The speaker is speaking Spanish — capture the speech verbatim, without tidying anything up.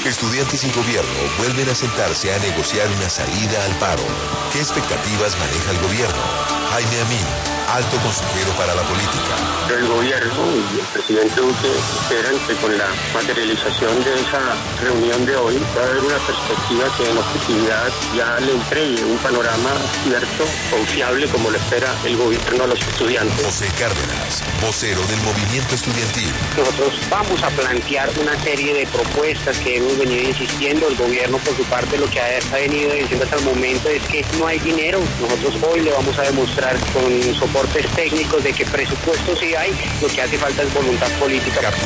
Estudiantes y gobierno vuelven a sentarse a negociar una salida al paro. ¿Qué expectativas maneja el gobierno? Jaime Amin, alto consejero para la política. El gobierno y el presidente Duque esperan que con la materialización de esa reunión de hoy va a haber una perspectiva que en objetividad ya le entregue un panorama cierto, confiable, como lo espera el gobierno a los estudiantes. José Cárdenas, vocero del movimiento estudiantil. Nosotros vamos a plantear una serie de propuestas que hemos venido insistiendo. El gobierno, por su parte, lo que ha, ha venido diciendo hasta el momento es que no hay dinero. Nosotros hoy le vamos a demostrar con soportes técnicos de que presupuesto sí hay, lo que hace falta es voluntad política.